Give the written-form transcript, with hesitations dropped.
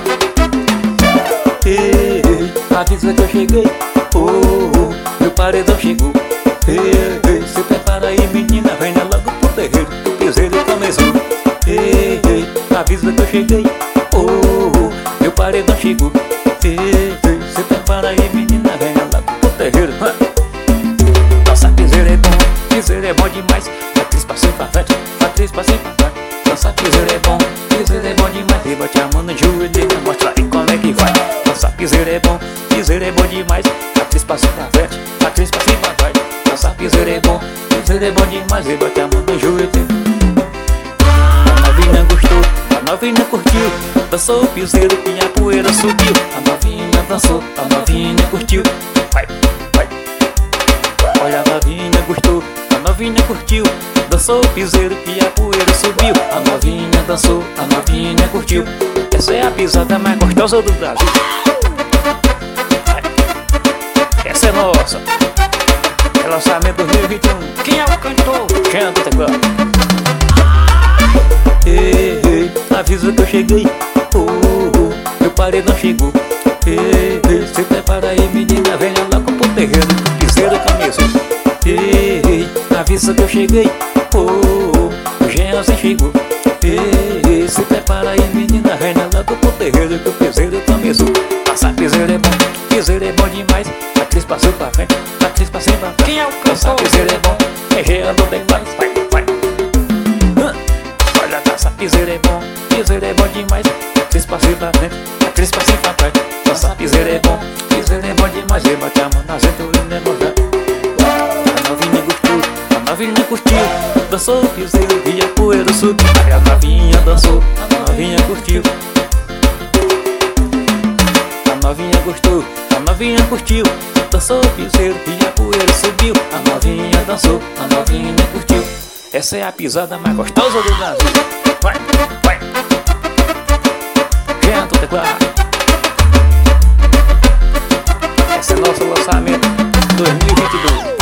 Ei, avisa que eu cheguei. Meu paredão chegou. Ei, se prepara aí, menina, venha logo pro terreiro, o piseiro começou. Ei, avisa que eu cheguei. Meu paredão chegou. Ei, se prepara aí, menina, venha logo pro terreiro. Nossa, piseiro é bom demais. Atriz pra cima, pra frente, atriz pra cima, pra trás. Nossa, piseiro é bom demais. Rebote a mão no joelho, mostra aí como é que vai. Nossa, piseiro é bom demais. Atriz pra cima, pra frente, atriz pra cima, pra trás. Nossa, piseiro é bom demais. Rebote a mão no joelho. A novinha gostou, a novinha curtiu. Dançou o piseiro e a poeira subiu. A novinha dançou, a novinha curtiu. Vai, vai. Olha, a novinha gostou, a novinha curtiu. Dançou o piseiro e a poeira subiu. A novinha dançou, a novinha curtiu. Essa é a pisada mais gostosa do Brasil. Essa é nossa. É lançamento 2021. Quem é o cantor? Xande do teclado. Ei, avisa que eu cheguei. Meu paredão chegou. Ei, se prepara aí, menina, venha logo pro terreiro, o piseiro começou. Ei, avisa que eu cheguei. O Jeanzinho chegou. Ei, se prepara aí, menina, venha logo pro terreiro, que o piseiro começou. Nossa, piseiro é bom demais. Atriz passou pra frente, atriz pra cima. Quem é o cantor? Nossa, piseiro é bom, é Jean do teclado. Vai, vai. Olha, nossa, piseiro é bom demais. Atriz passou pra frente, atriz pra cima, pra trás. Nossa, piseiro é bom demais. Rebote a mão na cintura e demora. A novinha gostou, a novinha curtiu. Dançou o piseiro e a poeira subiu. A novinha dançou, a novinha curtiu. A novinha gostou, a novinha curtiu. Dançou o piseiro e a poeira subiu. A novinha dançou, a novinha curtiu. Essa é a pisada mais gostosa do Brasil. Vai, vai. Jean do teclado. Esse é nosso lançamento 2022.